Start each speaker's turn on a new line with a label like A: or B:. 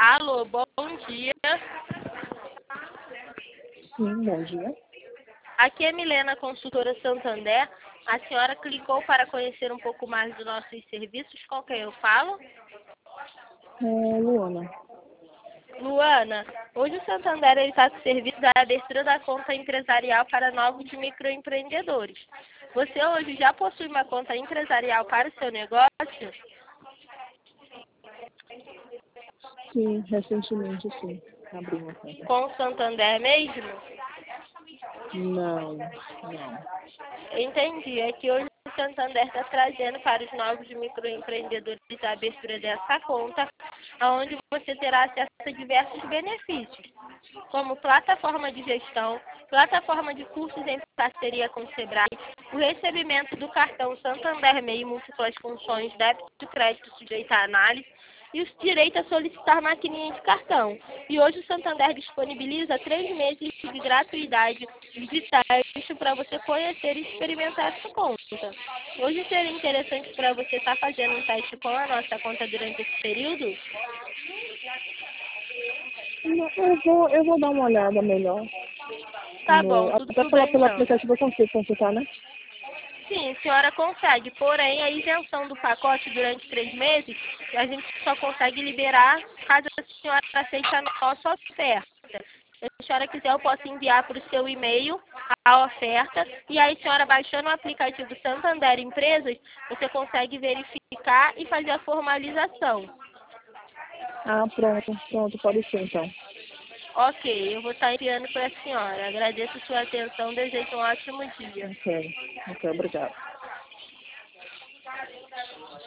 A: Alô, bom dia.
B: Sim, bom dia.
A: Aqui é Milena, consultora Santander. A senhora clicou para conhecer um pouco mais dos nossos serviços. Com quem eu falo?
B: Luana.
A: Luana, hoje o Santander está com serviço da abertura da conta empresarial para novos microempreendedores. Você hoje já possui uma conta empresarial para o seu negócio?
B: Sim, recentemente sim. Abri uma conta.
A: Com o Santander mesmo?
B: Não.
A: Entendi. É que hoje o Santander está trazendo para os novos microempreendedores a abertura dessa conta, onde você terá acesso a diversos benefícios, como plataforma de gestão, plataforma de cursos em parceria com o Sebrae, o recebimento do cartão Santander MEI múltiplas funções, débito e crédito sujeito à análise, e o direito a solicitar maquininha de cartão. E hoje o Santander disponibiliza 3 meses de gratuidade de teste para você conhecer e experimentar essa conta. Hoje seria interessante para você estar fazendo um teste com a nossa conta durante esse período?
B: Não, eu vou dar uma olhada melhor.
A: Tá bom,
B: Até
A: tudo bem
B: pelo
A: então.
B: aplicativo eu consigo consultar, né?
A: Sim, a senhora consegue, porém a isenção do pacote durante 3 meses, a gente só consegue liberar caso a senhora aceite a nossa oferta. Se a senhora quiser, eu posso enviar para o seu e-mail a oferta, e aí a senhora baixando o aplicativo Santander Empresas, você consegue verificar e fazer a formalização.
B: Pronto, pode ser então.
A: Ok, eu vou estar enviando para a senhora. Agradeço a sua atenção, desejo um ótimo dia.
B: Ok, obrigado.